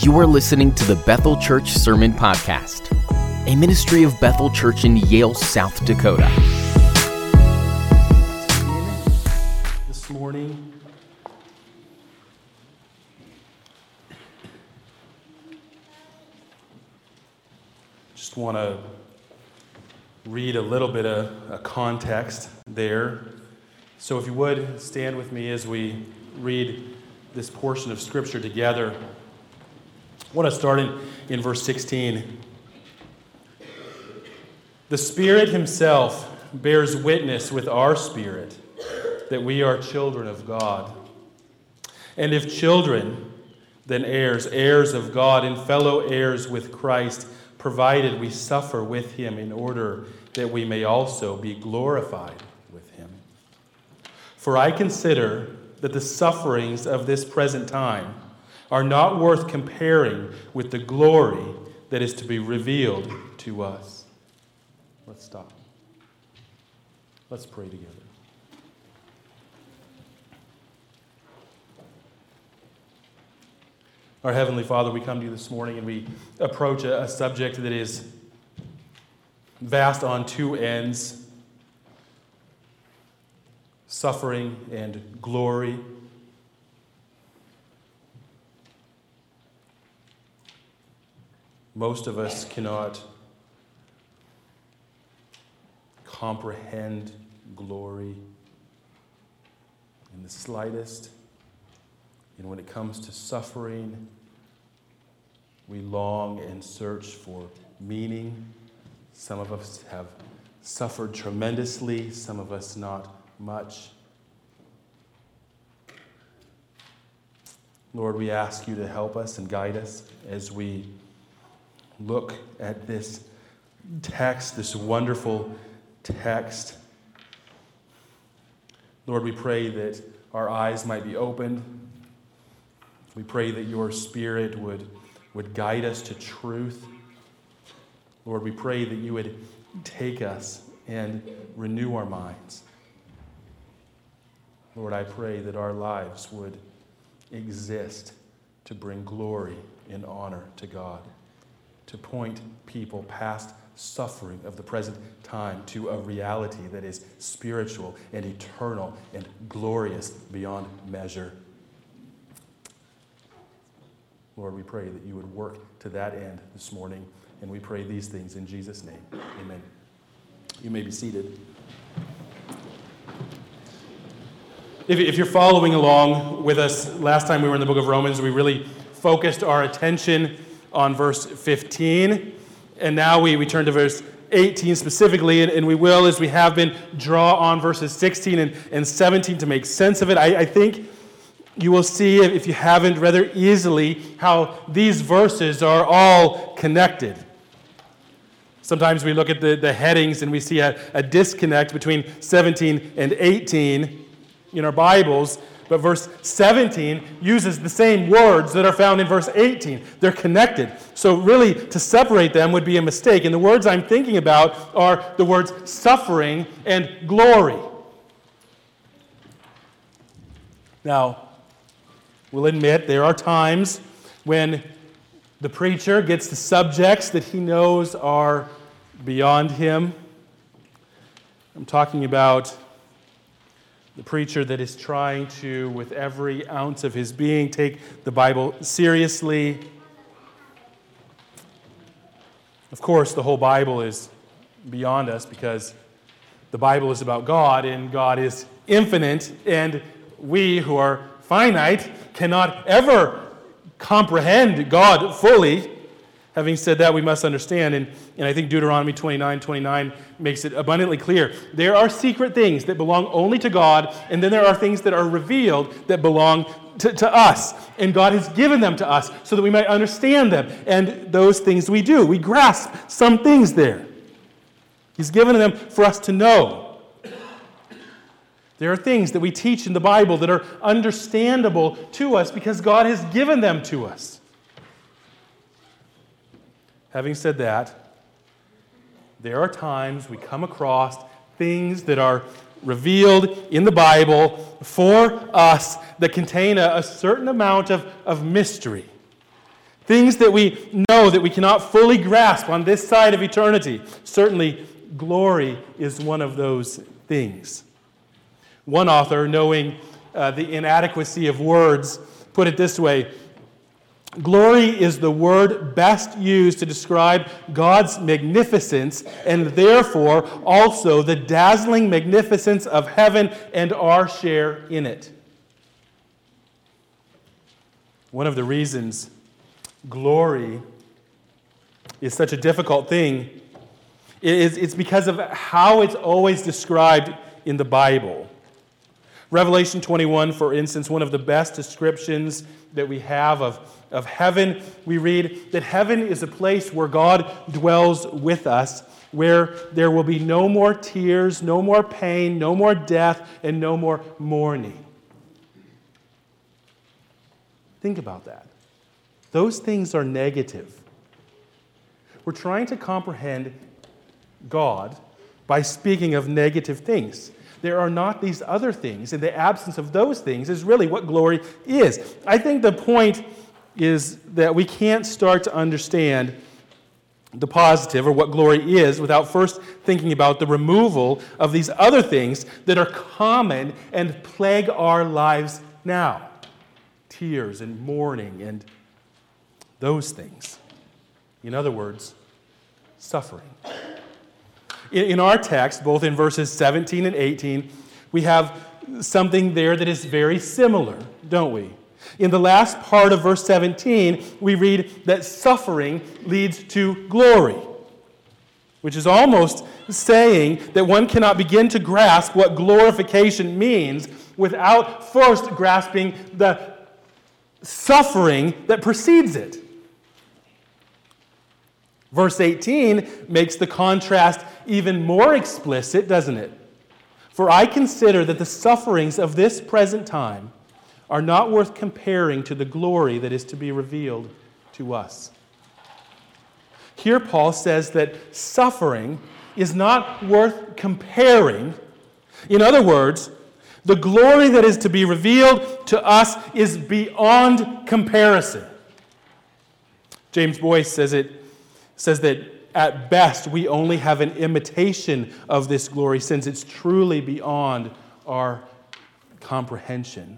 You are listening to the Bethel Church Sermon Podcast, a ministry of Bethel Church in Yale, South Dakota. This morning, just want to read a little bit of a context there. So if you would, stand with me as we read this portion of Scripture together. I want to start in verse 16. The Spirit Himself bears witness with our spirit that we are children of God. And if children, then heirs, heirs of God, and fellow heirs with Christ, provided we suffer with Him in order that we may also be glorified with Him. For I consider that the sufferings of this present time are not worth comparing with the glory that is to be revealed to us. Let's stop. Let's pray together. Our Heavenly Father, we come to you this morning and we approach a subject that is vast on two ends: suffering and glory. Most of us cannot comprehend glory in the slightest. And when it comes to suffering, we long and search for meaning. Some of us have suffered tremendously, some of us not much. Lord, we ask you to help us and guide us as we look at this text, this wonderful text. Lord, we pray that our eyes might be opened. We pray that your Spirit would guide us to truth. Lord, we pray that you would take us and renew our minds. Lord, I pray that our lives would exist to bring glory and honor to God, to point people past suffering of the present time to a reality that is spiritual and eternal and glorious beyond measure. Lord, we pray that you would work to that end this morning, and we pray these things in Jesus' name. Amen. You may be seated. If you're following along with us, last time we were in the book of Romans, we really focused our attention on verse 15, and now we turn to verse 18 specifically, and we will, as we have been, draw on verses 16 and 17 to make sense of it. I think you will see, if you haven't, rather easily how these verses are all connected. Sometimes we look at the headings and we see a disconnect between 17 and 18 in our Bibles, but verse 17 uses the same words that are found in verse 18. They're connected. So really, to separate them would be a mistake. And the words I'm thinking about are the words suffering and glory. Now, we'll admit there are times when the preacher gets the subjects that he knows are beyond him. I'm talking about the preacher that is trying to, with every ounce of his being, take the Bible seriously. Of course, the whole Bible is beyond us because the Bible is about God, and God is infinite, and we who are finite cannot ever comprehend God fully. Having said that, we must understand, and I think Deuteronomy 29:29 makes it abundantly clear, there are secret things that belong only to God, and then there are things that are revealed that belong to us. And God has given them to us so that we might understand them. And those things we do. We grasp some things there. He's given them for us to know. There are things that we teach in the Bible that are understandable to us because God has given them to us. Having said that, there are times we come across things that are revealed in the Bible for us that contain a certain amount of mystery. Things that we know that we cannot fully grasp on this side of eternity. Certainly, glory is one of those things. One author, knowing the inadequacy of words, put it this way: glory is the word best used to describe God's magnificence and therefore also the dazzling magnificence of heaven and our share in it. One of the reasons glory is such a difficult thing it's because of how it's always described in the Bible. Revelation 21, for instance, one of the best descriptions that we have of heaven, we read that heaven is a place where God dwells with us, where there will be no more tears, no more pain, no more death, and no more mourning. Think about that. Those things are negative. We're trying to comprehend God by speaking of negative things. There are not these other things, and the absence of those things is really what glory is. I think the point is that we can't start to understand the positive or what glory is without first thinking about the removal of these other things that are common and plague our lives now. Tears and mourning and those things. In other words, suffering. In our text, both in verses 17 and 18, we have something there that is very similar, don't we? In the last part of verse 17, we read that suffering leads to glory, which is almost saying that one cannot begin to grasp what glorification means without first grasping the suffering that precedes it. Verse 18 makes the contrast even more explicit, doesn't it? For I consider that the sufferings of this present time are not worth comparing to the glory that is to be revealed to us. Here Paul says that suffering is not worth comparing. In other words, the glory that is to be revealed to us is beyond comparison. James Boyce says that at best we only have an imitation of this glory since it's truly beyond our comprehension.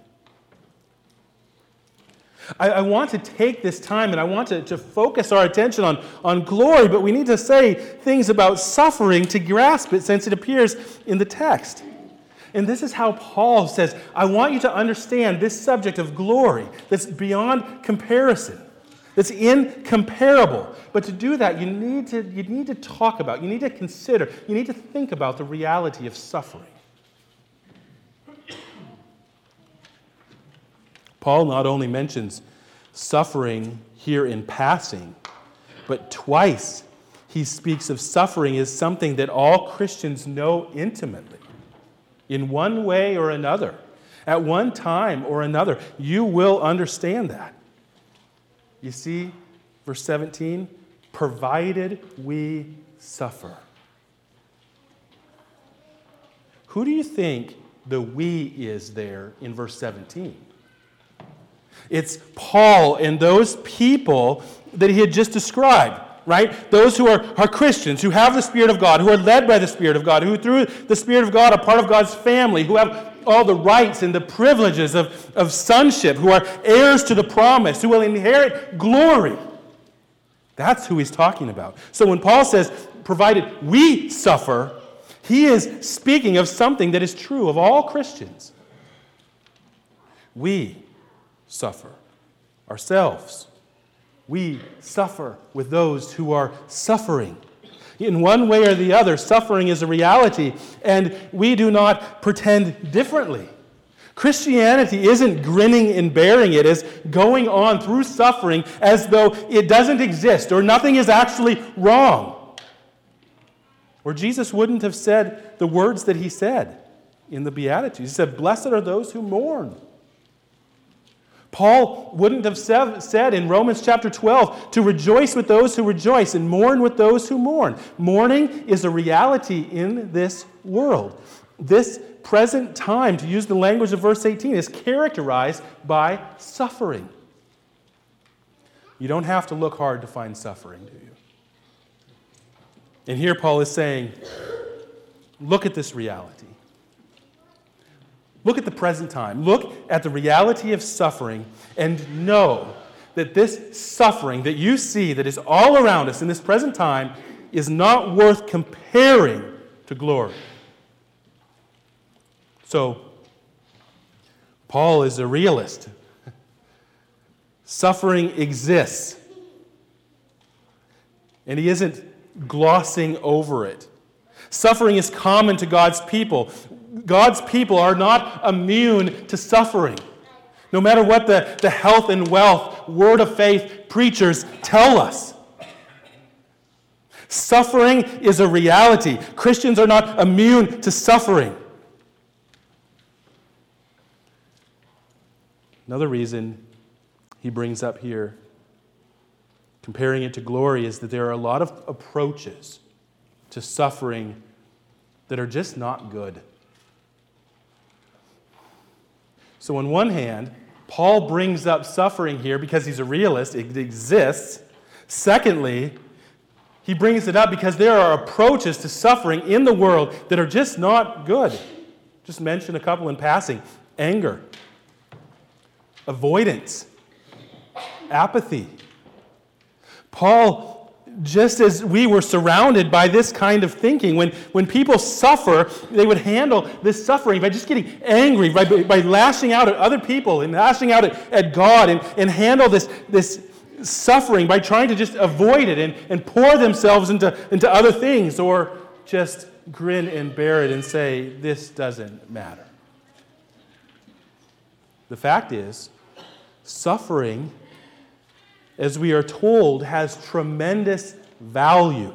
I want to take this time and I want to focus our attention on glory, but we need to say things about suffering to grasp it since it appears in the text. And this is how Paul says, I want you to understand this subject of glory that's beyond comparison. That's incomparable. But to do that, you need to talk about, you need to consider, you need to think about the reality of suffering. Paul not only mentions suffering here in passing, but twice he speaks of suffering as something that all Christians know intimately. In one way or another, at one time or another, you will understand that. You see, verse 17, provided we suffer. Who do you think the we is there in verse 17? It's Paul and those people that he had just described, right? Those who are Christians, who have the Spirit of God, who are led by the Spirit of God, who through the Spirit of God are part of God's family, who have all the rights and the privileges of sonship, who are heirs to the promise, who will inherit glory. That's who he's talking about. So when Paul says, provided we suffer, he is speaking of something that is true of all Christians. We suffer ourselves. We suffer with those who are suffering. In one way or the other, suffering is a reality, and we do not pretend differently. Christianity isn't grinning and bearing it as going on through suffering as though it doesn't exist or nothing is actually wrong. Or Jesus wouldn't have said the words that he said in the Beatitudes. He said, "Blessed are those who mourn." Paul wouldn't have said in Romans chapter 12 to rejoice with those who rejoice and mourn with those who mourn. Mourning is a reality in this world. This present time, to use the language of verse 18, is characterized by suffering. You don't have to look hard to find suffering, do you? And here Paul is saying, look at this reality. Look at the present time. Look at the reality of suffering and know that this suffering that you see that is all around us in this present time is not worth comparing to glory. So, Paul is a realist. Suffering exists. And he isn't glossing over it. Suffering is common to God's people. God's people are not immune to suffering. No matter what the health and wealth, word of faith preachers tell us. Suffering is a reality. Christians are not immune to suffering. Another reason he brings up here, comparing it to glory, is that there are a lot of approaches to suffering that are just not good. So on one hand, Paul brings up suffering here because he's a realist. It exists. Secondly, he brings it up because there are approaches to suffering in the world that are just not good. Just mention a couple in passing. Anger, avoidance, apathy. Paul, just as we were surrounded by this kind of thinking, when people suffer, they would handle this suffering by just getting angry, by lashing out at other people and lashing out at God, and handle this suffering by trying to just avoid it and pour themselves into other things, or just grin and bear it and say, this doesn't matter. The fact is, suffering, as we are told, has tremendous value.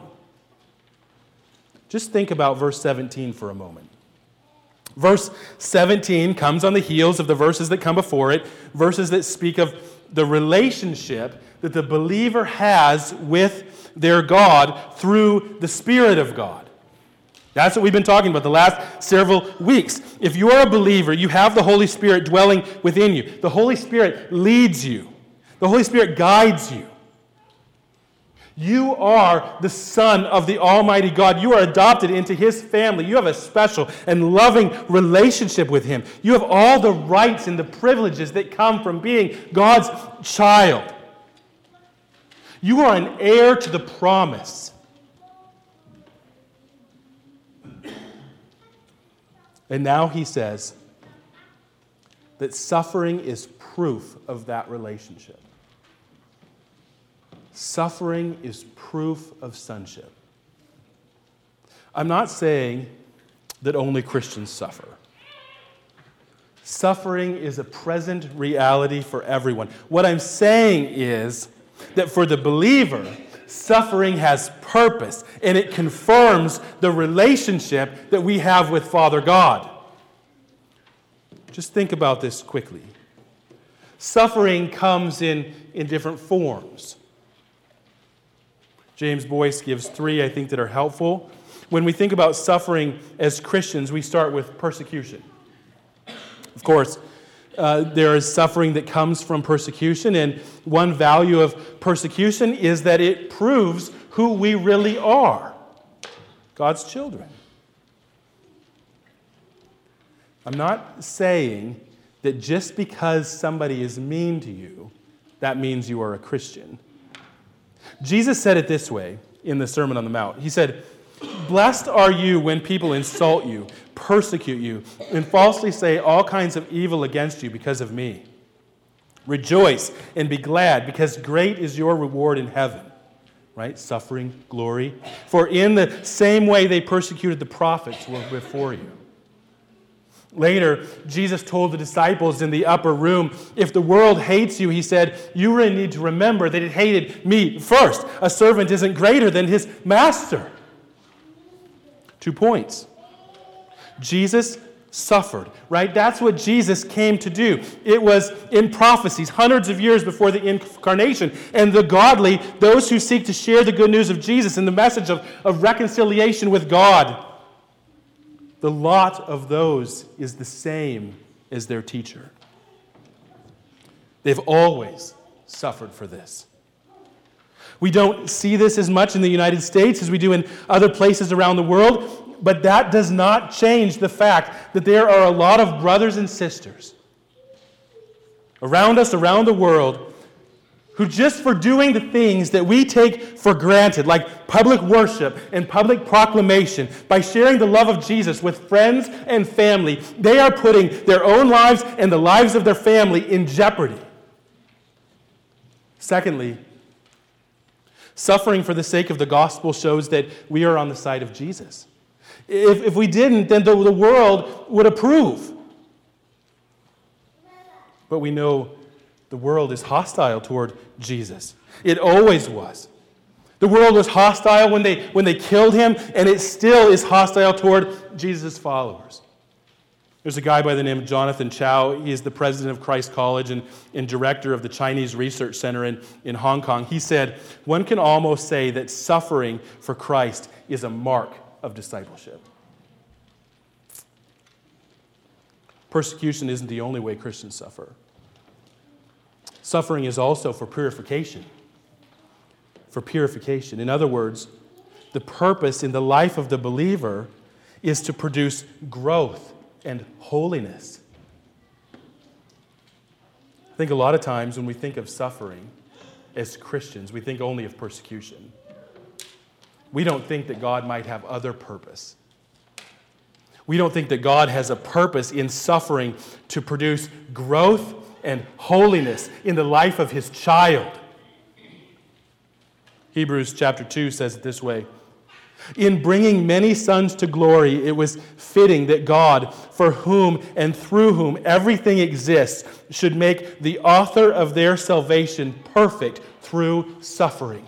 Just think about verse 17 for a moment. Verse 17 comes on the heels of the verses that come before it, verses that speak of the relationship that the believer has with their God through the Spirit of God. That's what we've been talking about the last several weeks. If you are a believer, you have the Holy Spirit dwelling within you. The Holy Spirit leads you. The Holy Spirit guides you. You are the son of the Almighty God. You are adopted into His family. You have a special and loving relationship with Him. You have all the rights and the privileges that come from being God's child. You are an heir to the promise. And now he says that suffering is proof of that relationship. Suffering is proof of sonship. I'm not saying that only Christians suffer. Suffering is a present reality for everyone. What I'm saying is that for the believer, suffering has purpose, and it confirms the relationship that we have with Father God. Just think about this quickly. Suffering comes in different forms. James Boyce gives 3, I think, that are helpful. When we think about suffering as Christians, we start with persecution. Of course, there is suffering that comes from persecution, and one value of persecution is that it proves who we really are, God's children. I'm not saying that just because somebody is mean to you, that means you are a Christian. Jesus said it this way in the Sermon on the Mount. He said, "Blessed are you when people insult you, persecute you, and falsely say all kinds of evil against you because of me. Rejoice and be glad, because great is your reward in heaven." Right? Suffering, glory. "For in the same way they persecuted the prophets who were before you." Later, Jesus told the disciples in the upper room, "If the world hates you," he said, "you really need to remember that it hated me first. A servant isn't greater than his master." 2 points. Jesus suffered, right? That's what Jesus came to do. It was in prophecies, hundreds of years before the incarnation. And the godly, those who seek to share the good news of Jesus and the message of reconciliation with God, the lot of those is the same as their teacher. They've always suffered for this. We don't see this as much in the United States as we do in other places around the world, but that does not change the fact that there are a lot of brothers and sisters around us, around the world, who just for doing the things that we take for granted, like public worship and public proclamation, by sharing the love of Jesus with friends and family, they are putting their own lives and the lives of their family in jeopardy. Secondly, suffering for the sake of the gospel shows that we are on the side of Jesus. If we didn't, then the world would approve. But we know the world is hostile toward Jesus. It always was. The world was hostile when they killed him, and it still is hostile toward Jesus' followers. There's a guy by the name of Jonathan Chow. He is the president of Christ College and director of the Chinese Research Center in Hong Kong. He said, "One can almost say that suffering for Christ is a mark of discipleship." Persecution isn't the only way Christians suffer. Suffering is also for purification. For purification. In other words, the purpose in the life of the believer is to produce growth and holiness. I think a lot of times when we think of suffering as Christians, we think only of persecution. We don't think that God might have other purpose. We don't think that God has a purpose in suffering to produce growth and holiness in the life of his child. Hebrews chapter 2 says it this way: "In bringing many sons to glory, it was fitting that God, for whom and through whom everything exists, should make the author of their salvation perfect through suffering."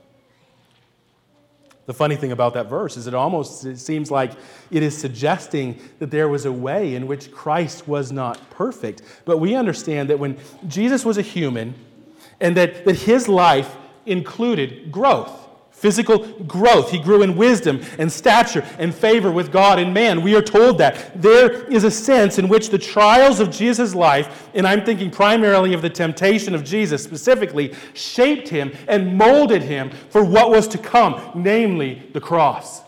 The funny thing about that verse is it seems like it is suggesting that there was a way in which Christ was not perfect. But we understand that when Jesus was a human, and that his life included growth, physical growth. He grew in wisdom and stature and favor with God and man. We are told that there is a sense in which the trials of Jesus' life, and I'm thinking primarily of the temptation of Jesus specifically, shaped him and molded him for what was to come, namely the cross.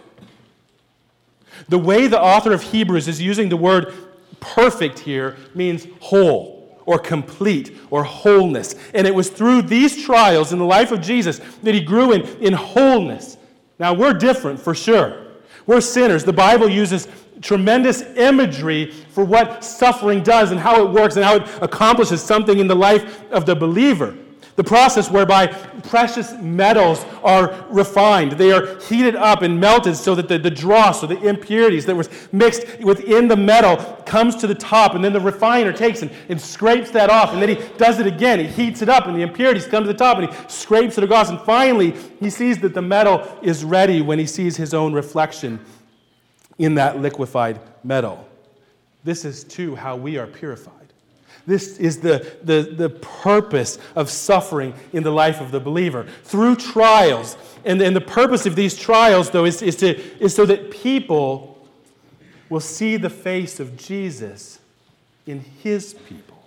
The way the author of Hebrews is using the word perfect here means whole, or complete, or wholeness. And it was through these trials in the life of Jesus that he grew in wholeness. Now, we're different for sure. We're sinners. The Bible uses tremendous imagery for what suffering does and how it works and how it accomplishes something in the life of the believer. The process whereby precious metals are refined. They are heated up and melted so that the dross or the impurities that was mixed within the metal comes to the top, and then the refiner takes and scrapes that off, and then he does it again. He heats it up, and the impurities come to the top, and he scrapes it across, and finally he sees that the metal is ready when he sees his own reflection in that liquefied metal. This is too how we are purified. This is the purpose of suffering in the life of the believer. Through trials, and the purpose of these trials, though, is so that people will see the face of Jesus in his people,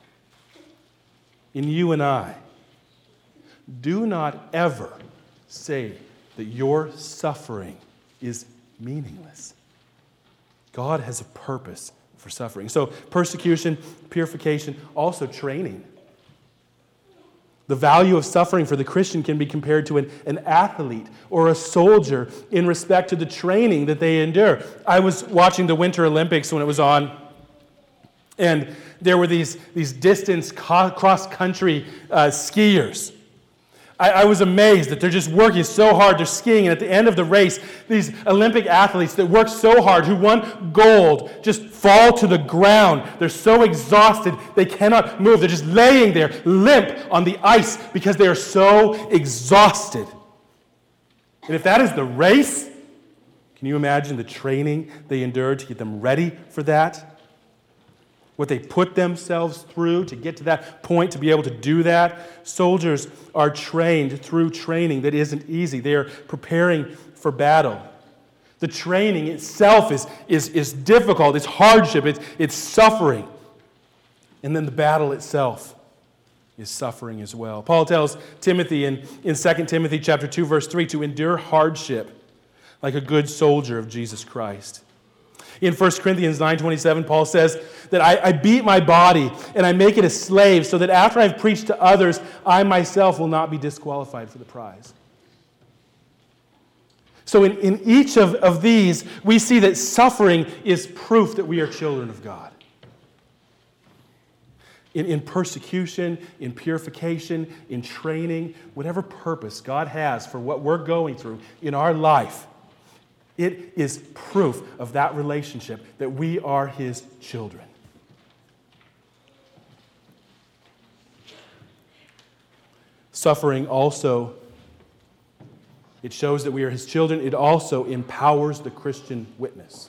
in you and I. Do not ever say that your suffering is meaningless. God has a purpose for suffering. So persecution, purification, also training. The value of suffering for the Christian can be compared to an athlete or a soldier in respect to the training that they endure. I was watching the Winter Olympics when it was on, and there were these distance cross-country skiers. I was amazed that they're just working so hard. They're skiing, and at the end of the race, these Olympic athletes that worked so hard, who won gold, just fall to the ground. They're so exhausted, they cannot move. They're just laying there, limp on the ice because they are so exhausted. And if that is the race, can you imagine the training they endured to get them ready for that? What they put themselves through to get to that point, to be able to do that. Soldiers are trained through training that isn't easy. They are preparing for battle. The training itself is difficult. It's hardship. It's suffering. And then the battle itself is suffering as well. Paul tells Timothy in 2 Timothy chapter 2, verse 3, to endure hardship like a good soldier of Jesus Christ. In 1 Corinthians 9:27, Paul says that I beat my body and I make it a slave so that after I've preached to others, I myself will not be disqualified for the prize. So in each of these, we see that suffering is proof that we are children of God. In persecution, in purification, in training, whatever purpose God has for what we're going through in our life, it is proof of that relationship that we are His children. Suffering also, it shows that we are His children. It also empowers the Christian witness.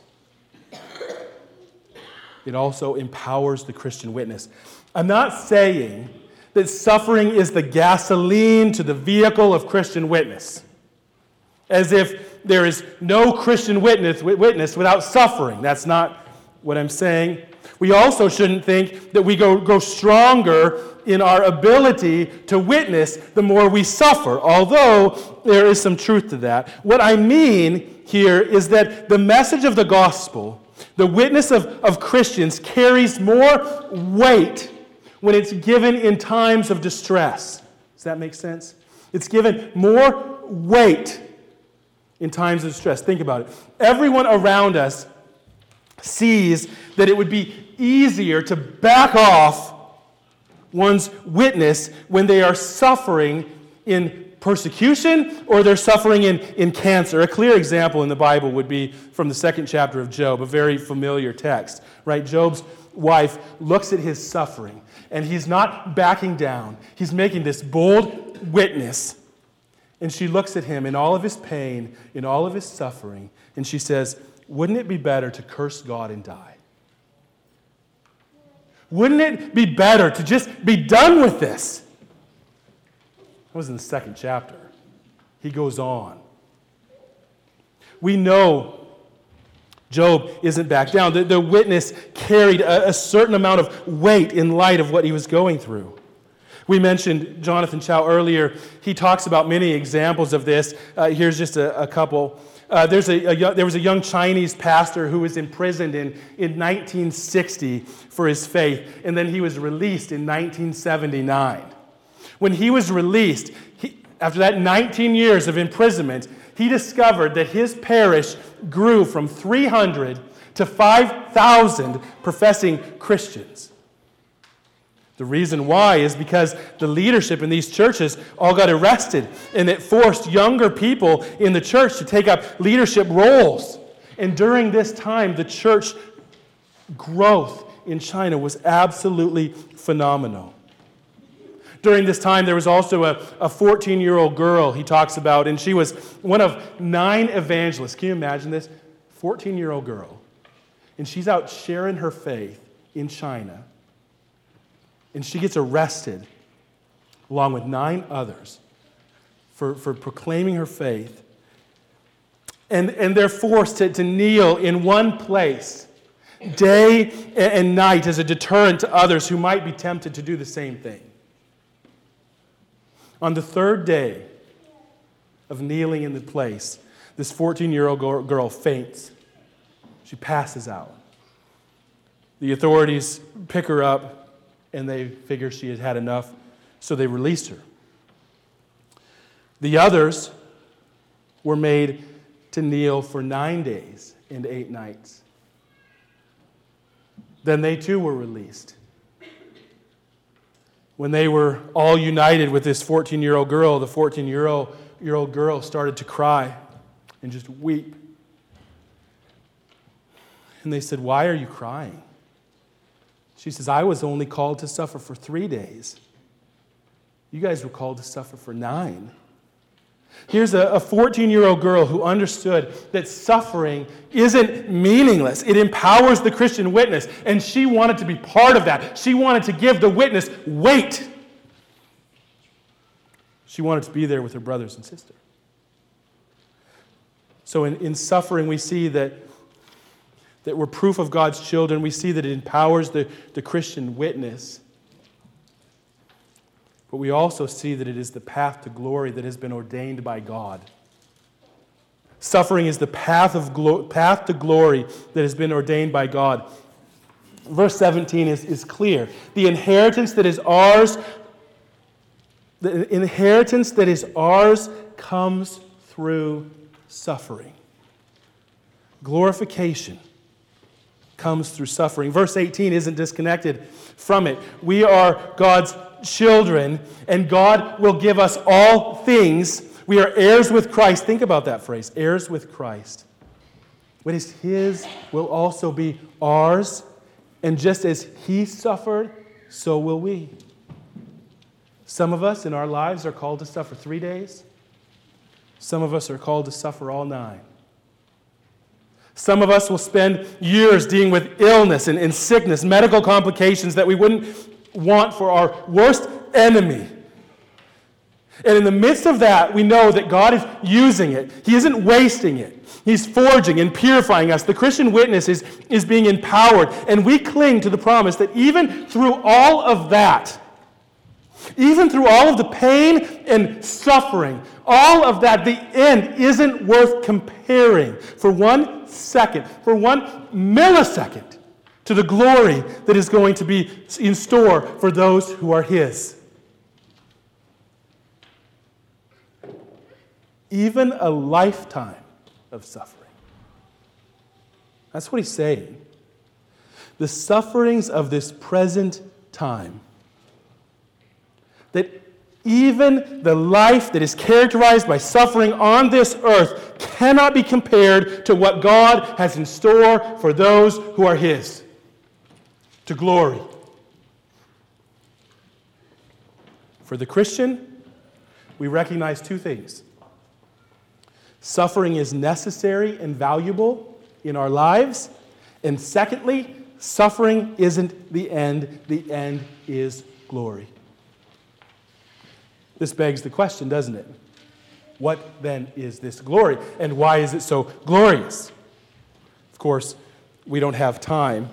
It also empowers the Christian witness. I'm not saying that suffering is the gasoline to the vehicle of Christian witness, as if there is no Christian witness without suffering. That's not what I'm saying. We also shouldn't think that we go stronger in our ability to witness the more we suffer, although there is some truth to that. What I mean here is that the message of the gospel, the witness of Christians, carries more weight when it's given in times of distress. Does that make sense? It's given more weight in times of distress. Think about it. Everyone around us sees that it would be easier to back off one's witness when they are suffering in persecution or they're suffering in cancer. A clear example in the Bible would be from the 2nd chapter of Job, a very familiar text, right? Job's wife looks at his suffering, and he's not backing down. He's making this bold witness, and she looks at him in all of his pain, in all of his suffering, and she says, wouldn't it be better to curse God and die? Wouldn't it be better to just be done with this? That was in the 2nd chapter. He goes on. We know Job isn't back down. The witness carried a certain amount of weight in light of what he was going through. We mentioned Jonathan Chow earlier. He talks about many examples of this. Here's just a couple. There was a young Chinese pastor who was imprisoned in 1960 for his faith, and then he was released in 1979. When he was released, after that 19 years of imprisonment, he discovered that his parish grew from 300 to 5,000 professing Christians. The reason why is because the leadership in these churches all got arrested, and it forced younger people in the church to take up leadership roles. And during this time, the church growth in China was absolutely phenomenal. During this time, there was also a 14-year-old girl he talks about, and she was one of 9 evangelists. Can you imagine this? 14-year-old girl. And she's out sharing her faith in China. And she gets arrested along with 9 others for proclaiming her faith. And they're forced to kneel in one place day and night as a deterrent to others who might be tempted to do the same thing. On the 3rd day of kneeling in the place, this 14-year-old girl faints. She passes out. The authorities pick her up, and they figure she had had enough, so they released her. The others were made to kneel for 9 days and 8 nights. Then they too were released. When they were all united with this 14-year-old girl, the 14-year-old girl started to cry and just weep. And they said, "Why are you crying?" She says, "I was only called to suffer for 3 days. You guys were called to suffer for 9. Here's a 14-year-old girl who understood that suffering isn't meaningless. It empowers the Christian witness, and she wanted to be part of that. She wanted to give the witness weight. She wanted to be there with her brothers and sisters. So in suffering, we see that we're proof of God's children. We see that it empowers the Christian witness. but we also see that it is the path to glory that has been ordained by God. Suffering is the path to glory that has been ordained by God. Verse 17 is clear. The inheritance that is ours comes through suffering. Glorification comes through suffering. Verse 18 isn't disconnected from it. We are God's children, and God will give us all things. We are heirs with Christ. Think about that phrase, heirs with Christ. What is His will also be ours, and just as He suffered, so will we. Some of us in our lives are called to suffer 3 days. Some of us are called to suffer all 9. Some of us will spend years dealing with illness and sickness, medical complications that we wouldn't want for our worst enemy. And in the midst of that, we know that God is using it. He isn't wasting it. He's forging and purifying us. The Christian witness is being empowered. And we cling to the promise that even through all of that, even through all of the pain and suffering, all of that, the end isn't worth comparing for 1 second, for 1 millisecond, to the glory that is going to be in store for those who are His. Even a lifetime of suffering. That's what he's saying. The sufferings of this present time, that even the life that is characterized by suffering on this earth cannot be compared to what God has in store for those who are His, to glory. For the Christian, we recognize 2 things. Suffering is necessary and valuable in our lives. And secondly, suffering isn't the end. The end is glory. This begs the question, doesn't it? What then is this glory? And why is it so glorious? Of course, we don't have time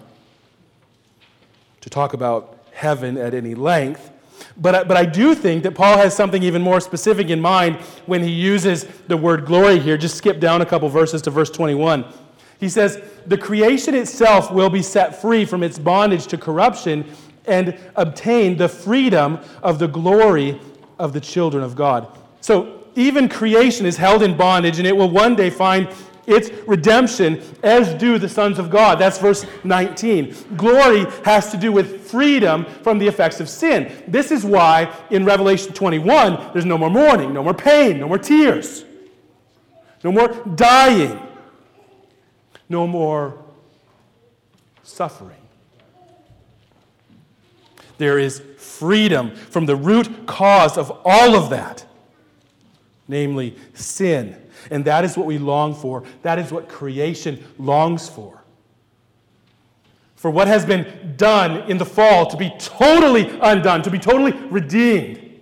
to talk about heaven at any length. But I do think that Paul has something even more specific in mind when he uses the word glory here. Just skip down a couple verses to verse 21. He says, the creation itself will be set free from its bondage to corruption and obtain the freedom of the glory of the children of God. So even creation is held in bondage, and it will one day find its redemption, as do the sons of God. That's verse 19. Glory has to do with freedom from the effects of sin. This is why in Revelation 21, there's no more mourning, no more pain, no more tears, no more dying, no more suffering. There is freedom from the root cause of all of that, namely sin. And that is what we long for. That is what creation longs for. For what has been done in the fall to be totally undone, to be totally redeemed.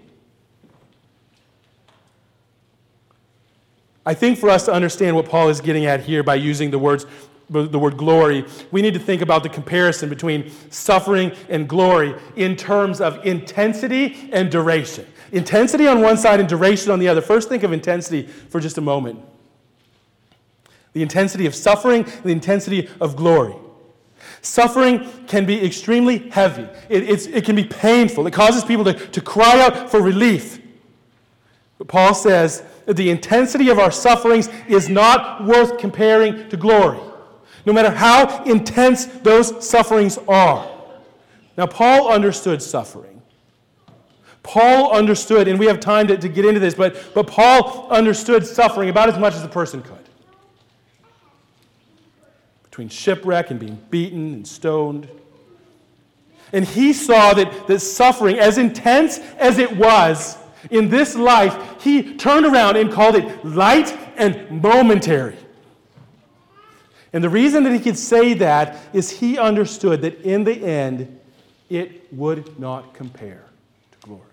I think for us to understand what Paul is getting at here by using the word glory, we need to think about the comparison between suffering and glory in terms of intensity and duration. Intensity on one side and duration on the other. First, think of intensity for just a moment. The intensity of suffering and the intensity of glory. Suffering can be extremely heavy. It can be painful. It causes people to cry out for relief. But Paul says that the intensity of our sufferings is not worth comparing to glory, no matter how intense those sufferings are. Now, Paul understood suffering. Paul understood, and we have time to get into this, but Paul understood suffering about as much as a person could. Between shipwreck and being beaten and stoned. And he saw that suffering, as intense as it was in this life, he turned around and called it light and momentary. And the reason that he could say that is he understood that in the end, it would not compare to glory.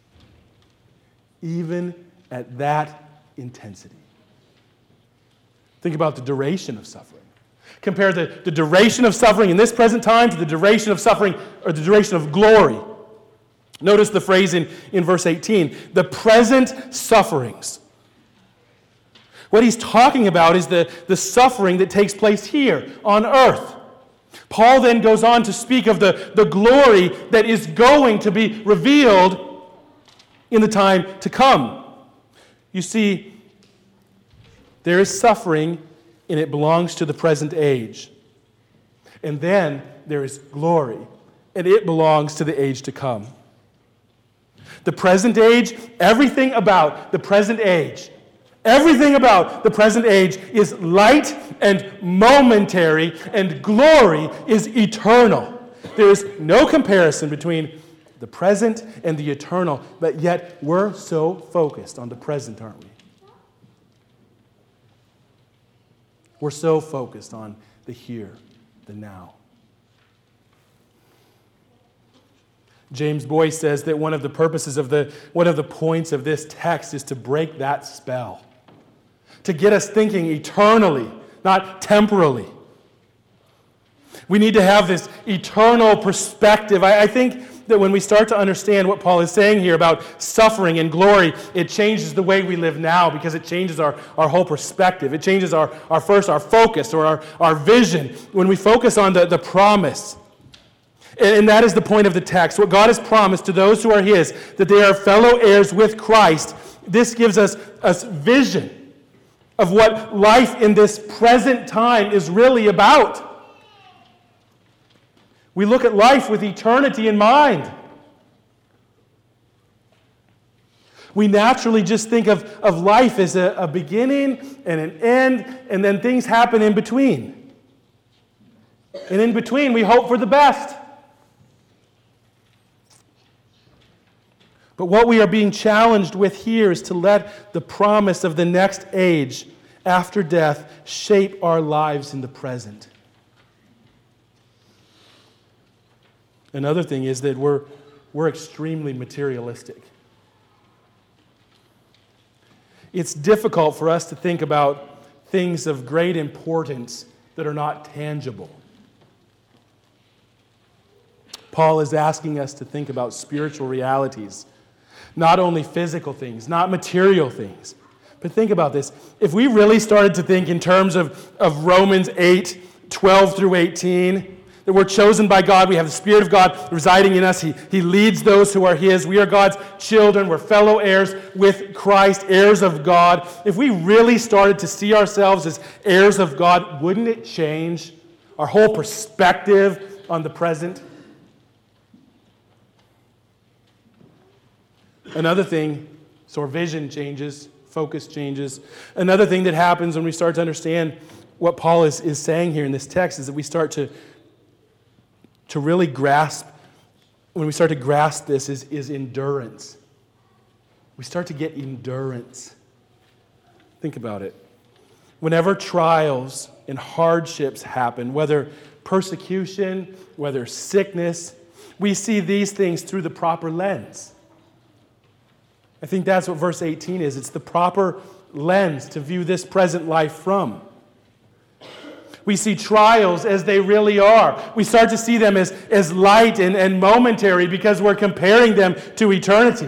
Even at that intensity. Think about the duration of suffering. Compare the duration of suffering in this present time to the duration of suffering or the duration of glory Notice the phrase in verse 18, the present sufferings. What he's talking about is the suffering that takes place here on earth. Paul then goes on to speak of the glory that is going to be revealed in the time to come. You see, there is suffering, and it belongs to the present age. And then there is glory, and it belongs to the age to come. The present age, everything about the present age is light and momentary, and glory is eternal. There is no comparison between the present and the eternal, but yet we're so focused on the present, aren't we? We're so focused on the here, the now. James Boyce says that one of the purposes of one of the points of this text is to break that spell, to get us thinking eternally, not temporally. We need to have this eternal perspective. I think that when we start to understand what Paul is saying here about suffering and glory, it changes the way we live now, because it changes our whole perspective. It changes our focus or our vision when we focus on the promise. And that is the point of the text. What God has promised to those who are His, that they are fellow heirs with Christ. This gives us vision of what life in this present time is really about. We look at life with eternity in mind. We naturally just think of life as a beginning and an end, and then things happen in between. And in between, we hope for the best. But what we are being challenged with here is to let the promise of the next age after death shape our lives in the present. Another thing is that we're extremely materialistic. It's difficult for us to think about things of great importance that are not tangible. Paul is asking us to think about spiritual realities, not only physical things, not material things. But think about this. If we really started to think in terms of Romans 8:12 through 18, that we're chosen by God, we have the Spirit of God residing in us, He leads those who are His, we are God's children, we're fellow heirs with Christ, heirs of God. If we really started to see ourselves as heirs of God, wouldn't it change our whole perspective on the present? Another thing, so our vision changes, focus changes. Another thing that happens when we start to understand what Paul is saying here in this text is that we start to really grasp, when we start to grasp this, is endurance. We start to get endurance. Think about it. Whenever trials and hardships happen, whether persecution, whether sickness, we see these things through the proper lens. I think that's what verse 18 is. It's the proper lens to view this present life from. We see trials as they really are. We start to see them as light and momentary because we're comparing them to eternity.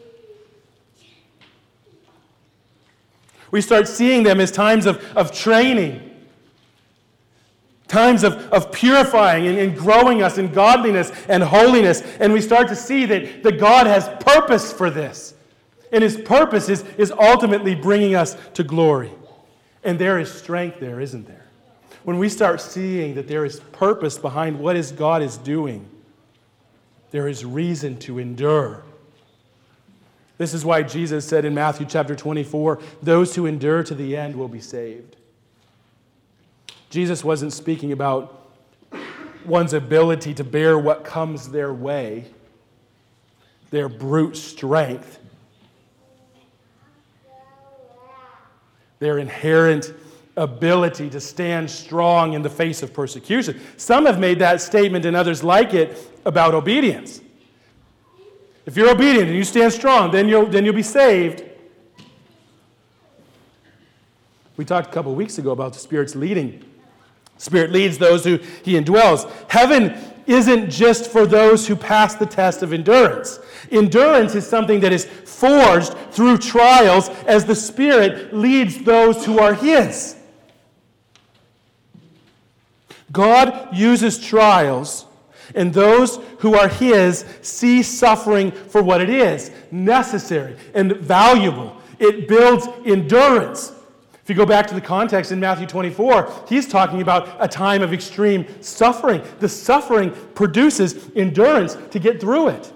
We start seeing them as times of training, times of purifying and growing us in godliness and holiness. And we start to see that God has purpose for this. And His purpose is ultimately bringing us to glory. And there is strength there, isn't there? When we start seeing that there is purpose behind what God is doing, there is reason to endure. This is why Jesus said in Matthew chapter 24, those who endure to the end will be saved. Jesus wasn't speaking about one's ability to bear what comes their way, their brute strength, their inherent ability to stand strong in the face of persecution. Some have made that statement and others like it about obedience. If you're obedient and you stand strong, then you'll be saved. We talked a couple of weeks ago about the Spirit's leading. Spirit leads those who He indwells. Heaven isn't just for those who pass the test of endurance. Endurance is something that is forged through trials as the Spirit leads those who are His. God uses trials, and those who are His see suffering for what it is, necessary and valuable. It builds endurance. If you go back to the context in Matthew 24, He's talking about a time of extreme suffering. The suffering produces endurance to get through it.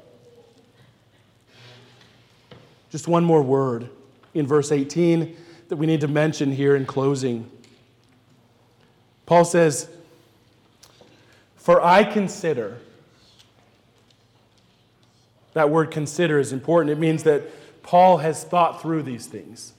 Just one more word in verse 18 that we need to mention here in closing. Paul says, "For I consider," that word consider is important. It means that Paul has thought through these things.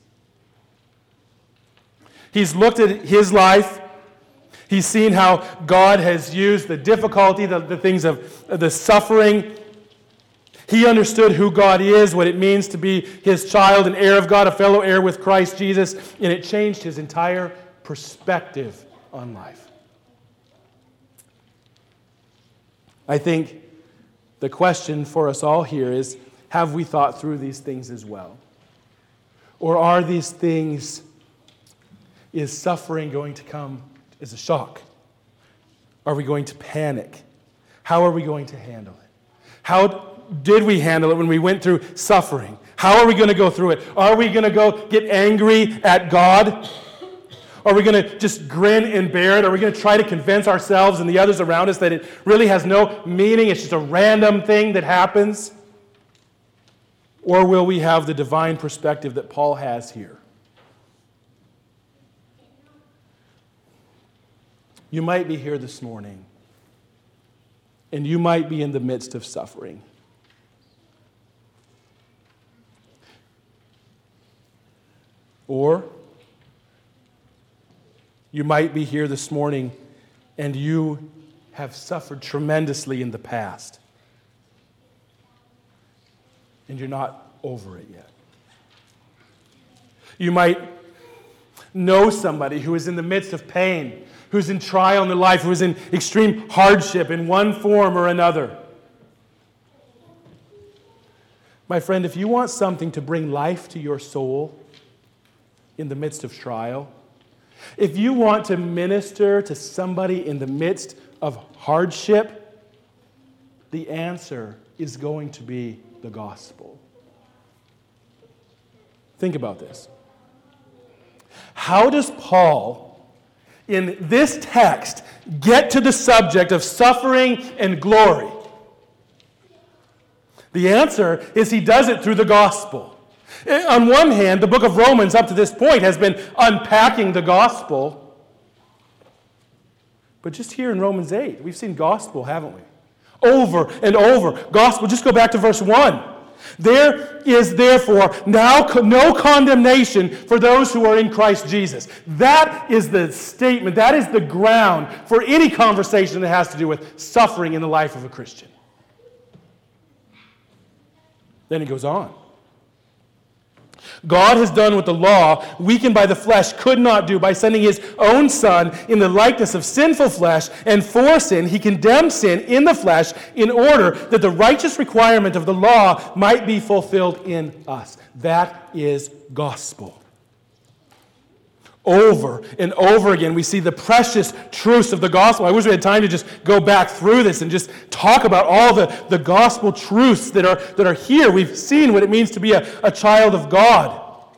He's looked at his life. He's seen how God has used the difficulty, the things of the suffering. He understood who God is, what it means to be His child, an heir of God, a fellow heir with Christ Jesus, and it changed his entire perspective on life. I think the question for us all here is, have we thought through these things as well? Or are these things, is suffering going to come as a shock? Are we going to panic? How are we going to handle it? How did we handle it when we went through suffering? How are we going to go through it? Are we going to go get angry at God? Are we going to just grin and bear it? Are we going to try to convince ourselves and the others around us that it really has no meaning? It's just a random thing that happens? Or will we have the divine perspective that Paul has here? You might be here this morning, and you might be in the midst of suffering. Or you might be here this morning, and you have suffered tremendously in the past, and you're not over it yet. You might know somebody who is in the midst of pain, who's in trial in their life, who is in extreme hardship in one form or another. My friend, if you want something to bring life to your soul in the midst of trial, if you want to minister to somebody in the midst of hardship, the answer is going to be the gospel. Think about this. How does Paul, in this text, get to the subject of suffering and glory? The answer is he does it through the gospel. On one hand, the book of Romans up to this point has been unpacking the gospel. But just here in Romans 8, we've seen gospel, haven't we? Over and over. Gospel. Just go back to verse 1. There is therefore now no condemnation for those who are in Christ Jesus. That is the statement, that is the ground for any conversation that has to do with suffering in the life of a Christian. Then he goes on. God has done what the law, weakened by the flesh, could not do by sending His own Son in the likeness of sinful flesh, and for sin He condemned sin in the flesh in order that the righteous requirement of the law might be fulfilled in us. That is gospel. Over and over again, we see the precious truths of the gospel. I wish we had time to just go back through this and just talk about all the gospel truths that are here. We've seen what it means to be a child of God.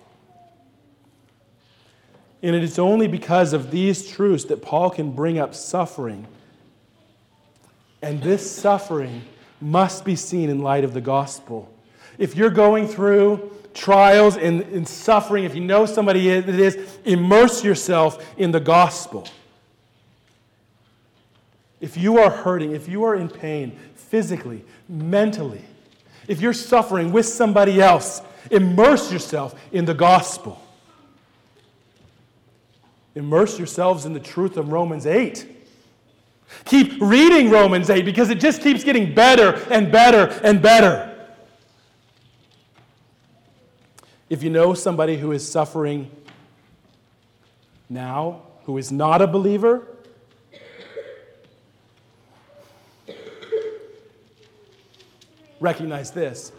And it is only because of these truths that Paul can bring up suffering. And this suffering must be seen in light of the gospel. If you're going through trials and suffering, if you know somebody that is, immerse yourself in the gospel. If you are hurting, if you are in pain, physically, mentally, if you're suffering with somebody else, immerse yourself in the gospel. Immerse yourselves in the truth of Romans 8. Keep reading Romans 8 because it just keeps getting better and better and better. If you know somebody who is suffering now, who is not a believer, recognize this,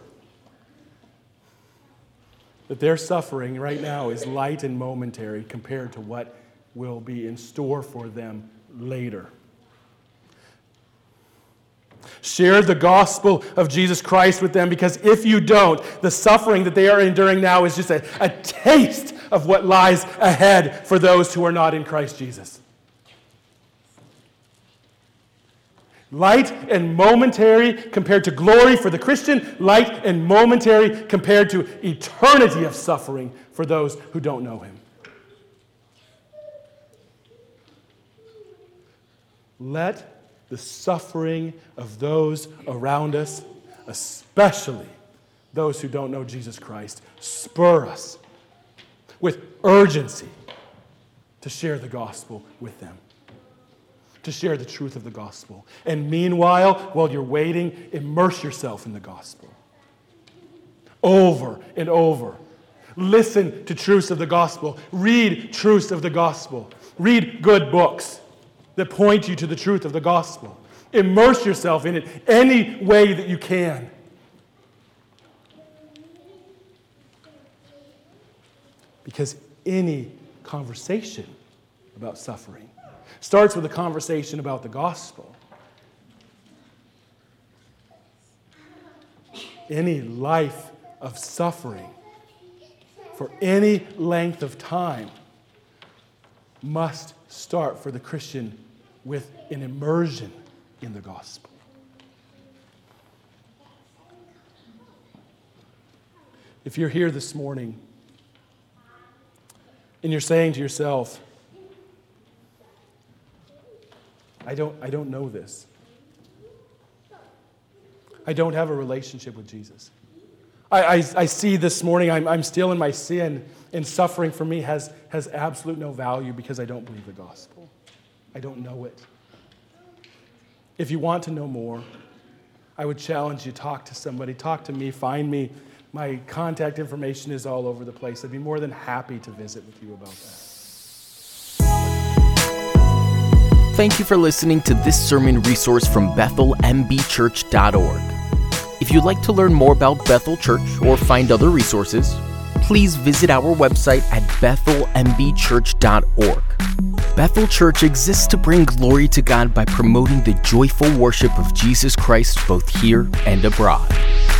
that their suffering right now is light and momentary compared to what will be in store for them later. Share the gospel of Jesus Christ with them, because if you don't, the suffering that they are enduring now is just a taste of what lies ahead for those who are not in Christ Jesus. Light and momentary compared to glory for the Christian, light and momentary compared to eternity of suffering for those who don't know him. Let the suffering of those around us, especially those who don't know Jesus Christ, spur us with urgency to share the gospel with them, to share the truth of the gospel. And meanwhile, while you're waiting, immerse yourself in the gospel. Over and over. Listen to truths of the gospel. Read truths of the gospel. Read good books that point you to the truth of the gospel. Immerse yourself in it any way that you can. Because any conversation about suffering starts with a conversation about the gospel. Any life of suffering for any length of time must start for the Christian with an immersion in the gospel. If you're here this morning and you're saying to yourself, I don't know this. I don't have a relationship with Jesus. I see this morning I'm still in my sin, and suffering for me has absolute no value because I don't believe the gospel. I don't know it. If you want to know more, I would challenge you, talk to somebody, talk to me, find me. My contact information is all over the place. I'd be more than happy to visit with you about that. Thank you for listening to this sermon resource from BethelMBChurch.org. If you'd like to learn more about Bethel Church or find other resources, please visit our website at BethelMBChurch.org. Bethel Church exists to bring glory to God by promoting the joyful worship of Jesus Christ both here and abroad.